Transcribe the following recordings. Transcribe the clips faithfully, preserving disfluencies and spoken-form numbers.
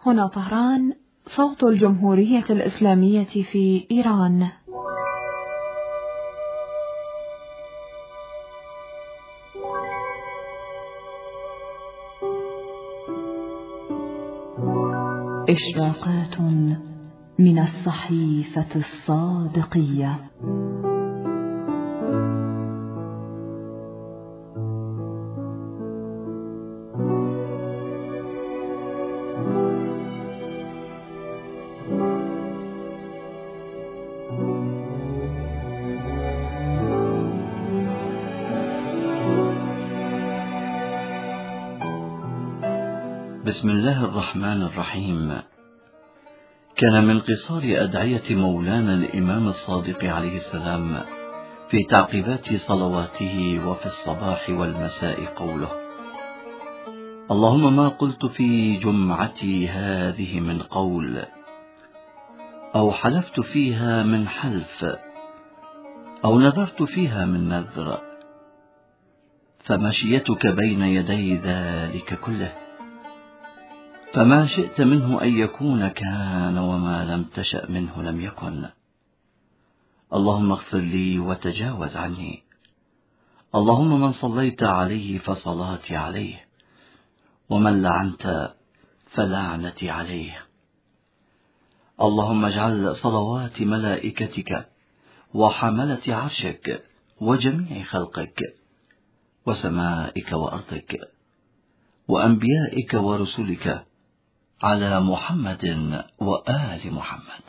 هنا طهران، صوت الجمهورية الإسلامية في إيران. إشراقات من الصحيفة الصادقية. بسم الله الرحمن الرحيم. كان من قصار أدعية مولانا الإمام الصادق عليه السلام في تعقيبات صلواته وفي الصباح والمساء قوله: اللهم ما قلت في جمعتي هذه من قول، أو حلفت فيها من حلف، أو نذرت فيها من نذر، فمشيتك بين يدي ذلك كله، فما شئت منه أن يكون كان، وما لم تشأ منه لم يكن. اللهم اغفر لي وتجاوز عني. اللهم من صليت عليه فصلاتي عليه، ومن لعنت فلعنتي عليه. اللهم اجعل صلوات ملائكتك وحملة عرشك وجميع خلقك وسمائك وأرضك وأنبيائك ورسلك على محمد وآل محمد.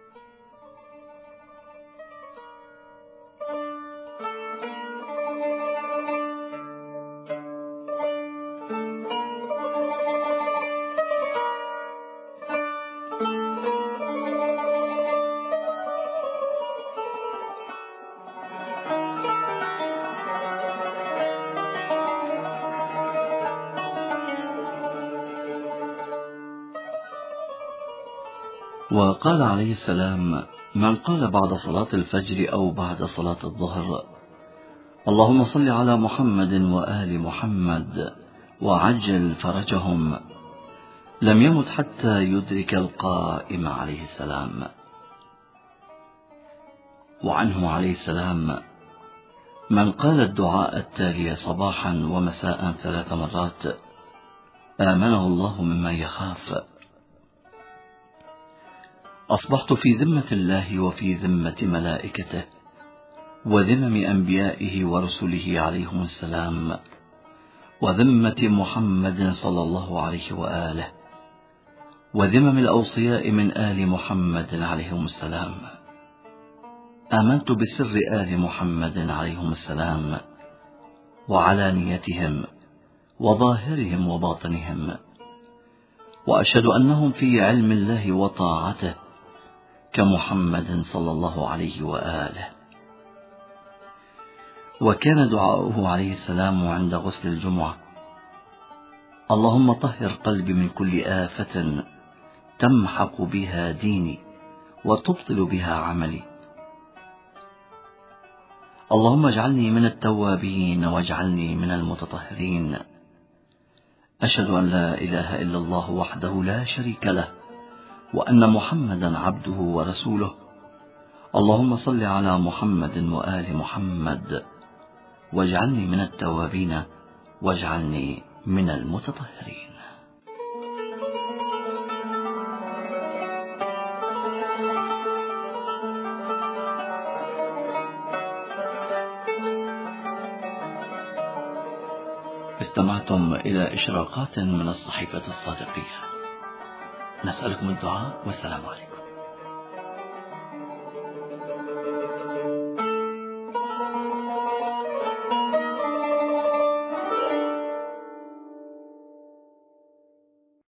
وقال عليه السلام: من قال بعد صلاة الفجر أو بعد صلاة الظهر اللهم صل على محمد وآل محمد وعجل فرجهم، لم يمت حتى يدرك القائم عليه السلام. وعنه عليه السلام: من قال الدعاء التالي صباحا ومساء ثلاث مرات آمنه الله مما يخاف. أصبحت في ذمة الله وفي ذمة ملائكته وذمم أنبيائه ورسله عليهم السلام، وذمة محمد صلى الله عليه وآله، وذمم الأوصياء من آل محمد عليهم السلام. آمنت بسر آل محمد عليهم السلام وعلانيتهم وظاهرهم وباطنهم، وأشهد أنهم في علم الله وطاعته كمحمد صلى الله عليه وآله. وكان دعاؤه عليه السلام عند غسل الجمعة: اللهم طهر قلبي من كل آفة تمحق بها ديني وتبطل بها عملي. اللهم اجعلني من التوابين واجعلني من المتطهرين. أشهد أن لا إله إلا الله وحده لا شريك له، وأن محمدا عبده ورسوله. اللهم صل على محمد وآل محمد واجعلني من التوابين واجعلني من المتطهرين. استمعتم إلى إشراقات من الصحيفة الصادقية. نسألكم الدعاء والسلام عليكم.